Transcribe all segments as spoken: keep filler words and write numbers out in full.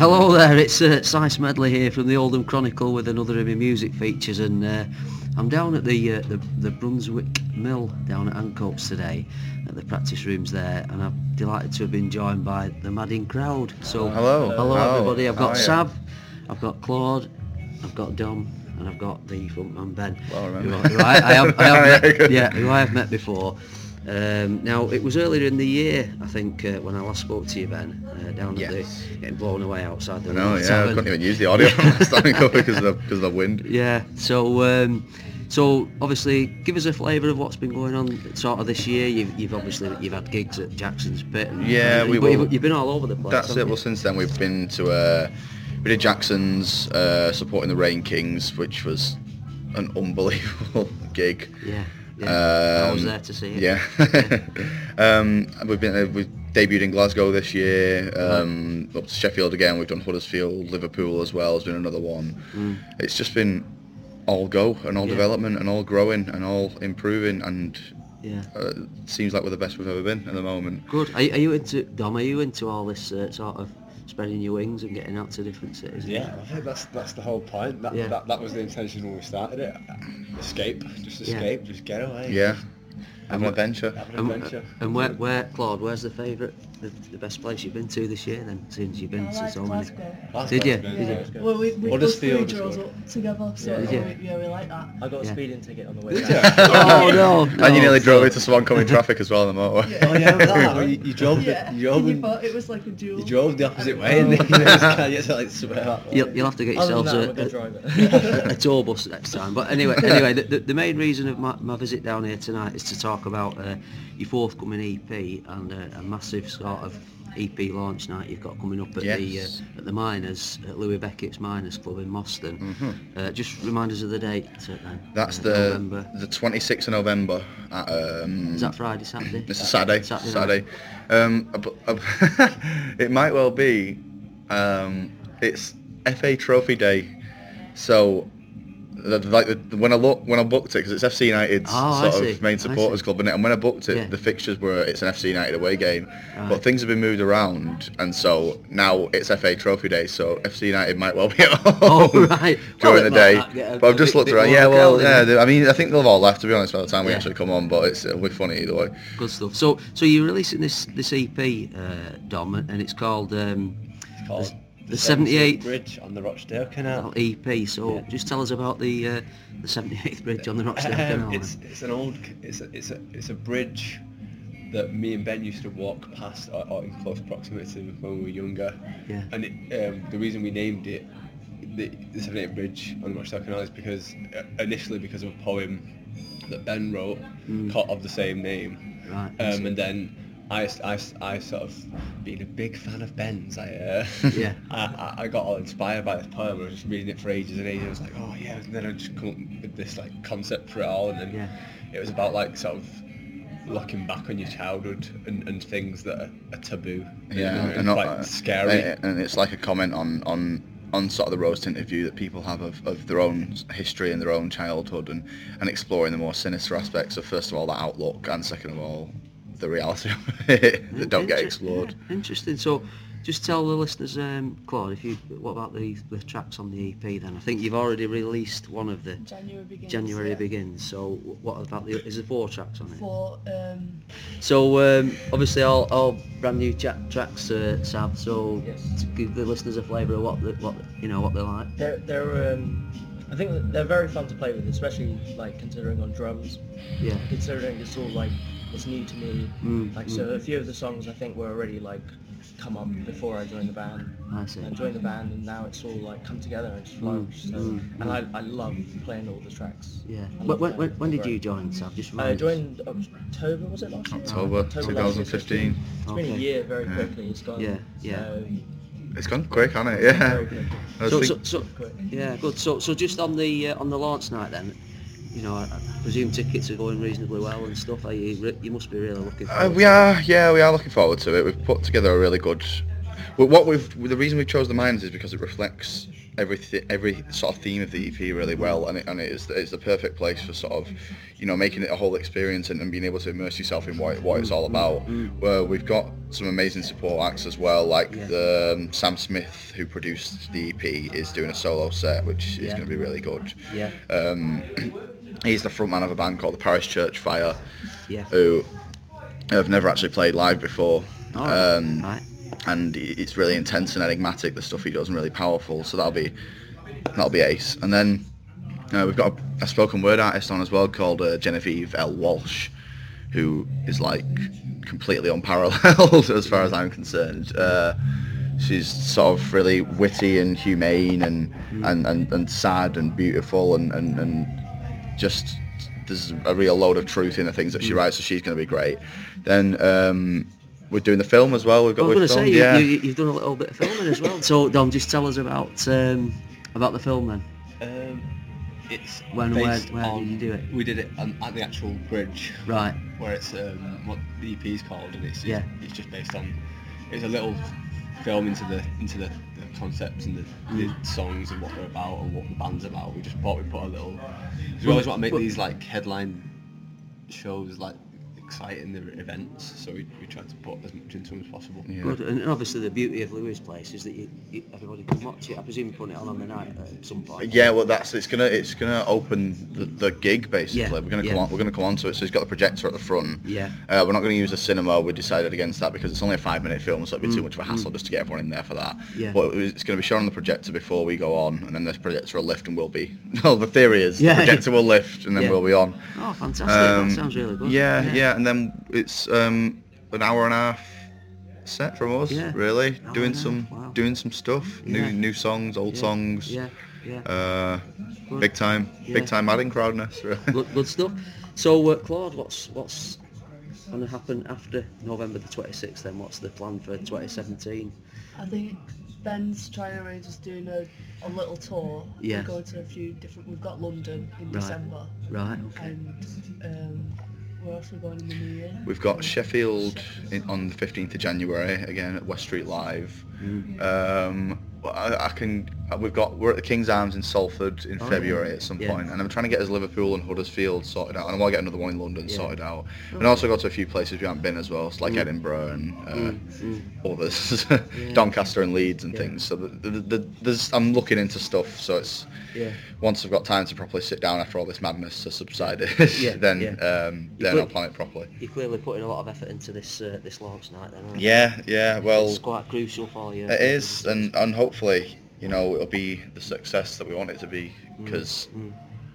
Hello there, it's uh, Si Smedley here from the Oldham Chronicle with another of my music features, and uh, I'm down at the, uh, the the Brunswick Mill down at Ancoats today at the practice rooms there, and I'm delighted to have been joined by the madding crowd. So hello, hello hello. everybody. I've got Hiya. Sab, I've got Claude, I've got Dom, and I've got the frontman Ben. Well remembered. Who, who I, I have, I have met, yeah, who I have met before. Um, now it was earlier in the year, I think, uh, when I last spoke to you, Ben, uh, down Yes. at the getting blown away outside the. No, yeah, I tavern. couldn't even use the audio from last time ago because of the, because of the wind. Yeah, so um, so obviously, give us a flavour of what's been going on sort of this year. You've, you've obviously you've had gigs at Jackson's Pit. And, Yeah, and, we but will. you've, you've been all over the place. That's haven't it. Well, you? since then we've been to uh, we did Jackson's uh, supporting the Rain Kings, which was an unbelievable gig. Yeah, yeah. Um, I was there to see it. Yeah. um, we've been uh, we've debuted in Glasgow this year. Um, up to Sheffield again. We've done Huddersfield, Liverpool as well has been another one. Mm. It's just been all go and all Yeah. development and all growing and all improving, and Yeah. uh, it seems like we're the best we've ever been at the moment. Good. Are, you- are you into Dom? Are you into all this uh, sort of spreading your wings and getting out to different cities? Yeah, I think that's that's the whole point. That, Yeah. that that was the intention when we started it. Escape, just Yeah. escape, just get away. Yeah, have an And- adventure. Have an And, adventure. and where, where, Claude? Where's the favourite, the, the best place you've been to this year? Then, since you've been I to like so many. Glasgow. Glasgow Did you? has been- Did you? yeah, it's good. Well, we, we Huddersfield both three is draws good. up together, so Yeah. Did you? we, yeah, we like that. I got a Yeah. speeding ticket on the way Did down. you? Oh no! no. And you nearly drove no. into Swancombe traffic as well on the motorway. Yeah. Oh yeah, remember that? You, you drove the, Yeah, you drove, and you in- thought it was like a duel. you drove the opposite way, and then you just can't get to like swear. You'll, you'll have to get Other than yourselves that, I'm a, a good driver. a, a tour bus next time. But anyway, anyway, the, the, the main reason of my, my visit down here tonight is to talk about uh, your forthcoming E P and uh, a massive sort of E P launch night you've got coming up at the Yes. uh, at the Miners, at Louis Beckett's Miners Club in Moston. Mhm. Uh, just remind us of the date. Uh, then. That's Uh, the November. the twenty-sixth of November. At, um, Is that Friday, Saturday? It's a Saturday. Saturday Saturday. Um, uh, bu- uh, it might well be. Um, it's F A Trophy Day, so the, like the, when I look when I booked it, because it's F C United's Oh, I sort see. of main I supporters see. club, isn't it? And when I booked it, Yeah. the fixtures were it's an F C United away game, Right. but things have been moved around, and so now it's F A Trophy Day, so F C United might well be at home Oh, right. during Well, the it day. might get a- But I've a just bit- looked bit around. more Yeah, well, crowded, yeah. then. they- I mean, I think they'll have all left to be honest by the time we Yeah. actually come on, but it's it'll be funny either way. Good stuff. So, so you're releasing this this E P, uh, Dom, and it's called um, It's called the seventy-eighth Bridge on the Rochdale Canal. E P. So, Yeah. just tell us about the uh, the seventy-eighth bridge on the Rochdale Um, Canal. it's it's an old c- it's a, it's a it's a bridge that me and Ben used to walk past or, or in close proximity to when we were younger. Yeah. And it, um, the reason we named it the, the seventy-eighth Bridge on the Rochdale Canal is because uh, initially because of a poem that Ben wrote Mm. called of the same name. Right. I Um, see. and then I, I, I sort of, being a big fan of Ben's, I, uh, Yeah. I, I- I got all inspired by this poem. I was just reading it for ages and ages. I was like, oh yeah, and then I just come up with this like concept for it all, and then Yeah. it was about like sort of looking back on your childhood and, and things that are, are taboo. Yeah, and, and not, quite uh, scary. And, and it's like a comment on on on sort of the rose-tinted view that people have of, of their own history and their own childhood, and, and exploring the more sinister aspects of, first of all, that outlook, and second of all, the reality of it that don't get Inter- explored. yeah, interesting. So, just tell the listeners, um, Claude, if you what about the the tracks on the E P? Then I think you've already released one of the January begins. January yeah. Begins. So, what about the? Is there four tracks on it? For um, So um, obviously all, all brand new cha- tracks, uh, Sav. So Yes. to give the listeners a flavour of what the, what you know what they're like. They're they're um, I think that they're very fun to play with, especially like considering on drums. Yeah. Considering it's all like it's new to me. Mm, Like mm. so, a few of the songs I think were already like come up before I joined the band. I see. And I joined the band, and now it's all like come together and just flourished. So, mm, and I, I love playing all the tracks. Yeah. I When, love when, that. when, when did Great. you join, Sav? Just I remind us. joined October, was it last year? October October twenty last year, fifteen. It's been Okay. a year very Yeah. quickly. It's gone. Yeah, yeah. So, It's gone quick, hasn't it? Yeah. very quickly. I was So, think- so, so Quick. yeah, good. So, so just on the uh, on the launch night then, you know, I, I presume tickets are going reasonably well and stuff. Are you? Re- you must be really looking forward. Uh, we to it. are, yeah, we are looking forward to it. We've put together a really good. Well, what we've the reason we chose the Miners is because it reflects every th- every sort of theme of the E P really well, and it and it is it's the perfect place for sort of, you know, making it a whole experience and, and being able to immerse yourself in what what it's all about. Where we've got some amazing support acts as well, like Yeah. the um, Sam Smith, who produced the E P, is doing a solo set, which is Yeah. going to be really good. Yeah. Um, he's the frontman of a band called the Parish Church Fire, Yeah. who have never actually played live before. All right. Um, Right. and it's really intense and enigmatic, the stuff he does, and really powerful, so that'll be that'll be ace. And then uh, we've got a, a spoken word artist on as well called uh, Genevieve L. Walsh, who is like completely unparalleled as far as I'm concerned. Uh, she's sort of really witty and humane and Mm. and, and, and sad and beautiful, and, and, and just there's a real load of truth in the things that she Mm. writes, so she's going to be great. Then um, we're doing the film as well. We've got I was going we've to say, filmed, you, yeah. you, you've done a little bit of filming as well. So, Dom, just tell us about um, about the film then. Um, it's When- where- based where did on, you do it? We did it on, at the actual bridge, Right. where it's um, what the E P is called, and it's Yeah. it's just based on. It's a little film into the into the, the concepts and the, the songs and what they're about and what the band's about. We just thought we put a little. 'Cause we always want to make But- these like headline shows like exciting the events, so we, we tried to put as much into them as possible. Yeah. Good. And obviously the beauty of Lewis Place is that you, you, everybody can watch it. I presume you put it on on the night at some point. Yeah, well, that's it's gonna it's gonna open the, the gig basically. Yeah, We're gonna yeah. come on we're gonna come on to it. So he's got the projector at the front. Yeah. Uh, we're not going to use a cinema. We decided against that because it's only a five minute film, so it'd be too Mm, much of a hassle just to get everyone in there for that. Yeah. But it's going to be shown on the projector before we go on, and then the projector will lift and we'll be. Well, the theory is Yeah. the projector will lift and then Yeah. we'll be on. Oh, fantastic. Um, that sounds really good. Yeah, yeah, and then it's um, an hour and a half set from us. Yeah. Really, Hour doing and a some half, wow. doing some stuff, Yeah. new new songs, old Yeah, songs. Yeah, yeah. Uh, Good. big time, Yeah. big time adding crowdness. Really. good, good stuff. So, uh, Claude, what's what's going to happen after November the twenty-sixth then? What's the plan for twenty seventeen? I think Ben's trying to arrange us doing a, a little tour. Yeah. We're going to a few different. We've got London in Right. December, Right, okay. and um, where else are we going in the new year? We've got Sheffield in, on the fifteenth of January again at West Street Live. Mm. Um, well, I, I can. We've got we're at the King's Arms in Salford in Oh, February yeah. at some Yeah. point, and I'm trying to get us Liverpool and Huddersfield sorted out, and I want to get another one in London Yeah. sorted out, and Okay. also go to a few places we haven't been as well, so like Mm. Edinburgh and uh, Mm, mm. others, Yeah. Doncaster and Leeds and Yeah. things. So the, the, the, there's I'm looking into stuff, so it's. Yeah. Once I've got time to properly sit down after all this madness has subsided, Yeah, then yeah. um, You then could- I'll plan it properly. You're clearly putting a lot of effort into this uh, this launch night then, aren't you? Yeah, yeah. Well, It's quite crucial for you. it is, and and hopefully, you know, it'll be the success that we want it to be. Because Mm.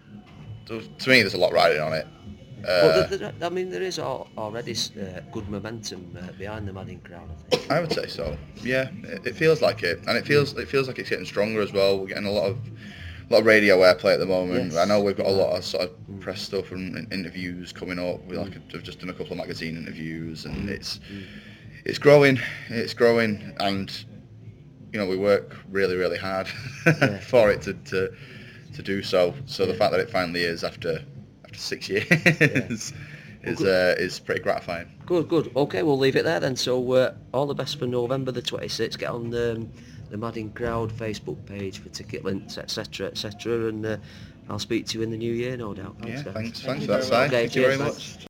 to me, there's a lot riding on it. Well, Uh, th- th- I mean, there is al- already uh, good momentum uh, behind the Manning crowd, I think. I would say so. Yeah, it, it feels like it, and it feels it feels like it's getting stronger as well. We're getting a lot of a lot of radio airplay at the moment. Yes. I know we've got a lot of sort of Mm. press stuff and, and interviews coming up. We like have just done a couple of magazine interviews, and Mm. it's it's growing. It's growing, and you know we work really really hard Yeah. for it to, to to do so. So the Yeah. fact that it finally is after after six years is Well, uh, is pretty gratifying. Good, good. Okay, we'll leave it there then. So uh, all the best for November the twenty-sixth. Get on the, um, the Madding Crowd Facebook page for ticket links, et cetera, et cetera. And uh, I'll speak to you in the new year, no doubt. Thanks, Yeah, guys. thanks, Thank thanks you for that, very Si. much. Thank you very Okay, cheers, much.